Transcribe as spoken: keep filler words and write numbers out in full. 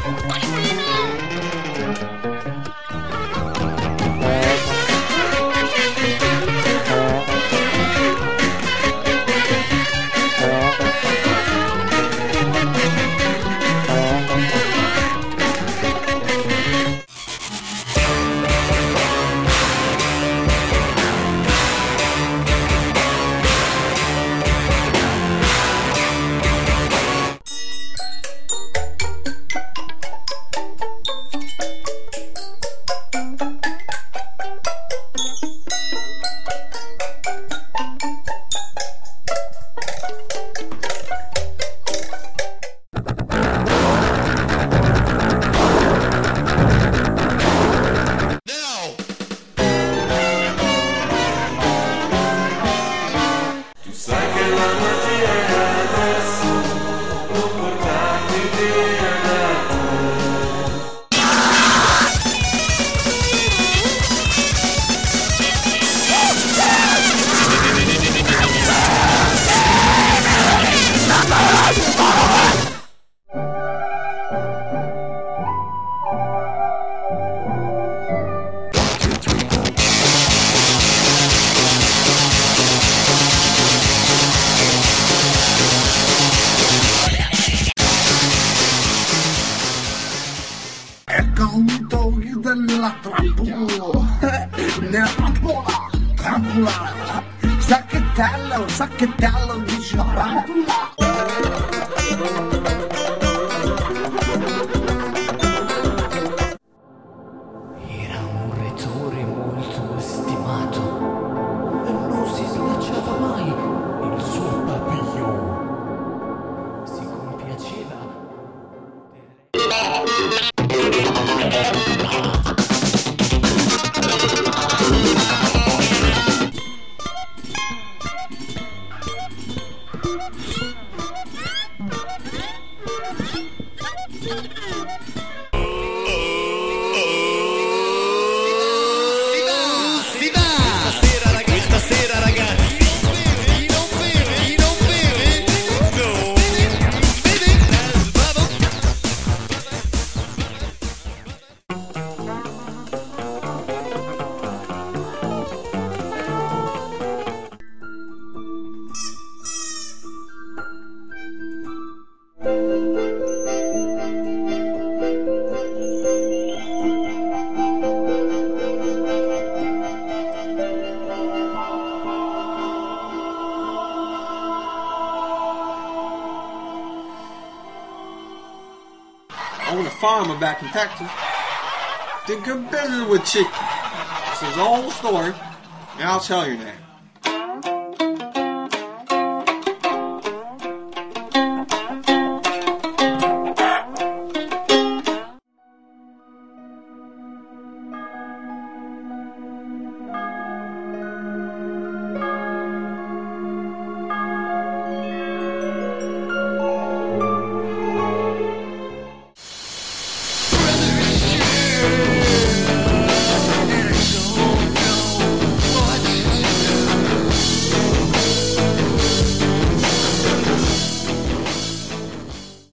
Contori della trappola, nella trappola, trappola, sacchettello, sacchettello di sciabola. Era un retore molto stimato e non si slacciava mai il suo papillon. Si compiaceva I own a farmer back in Texas. Did good business with chicken. It's his old story, and I'll tell you now.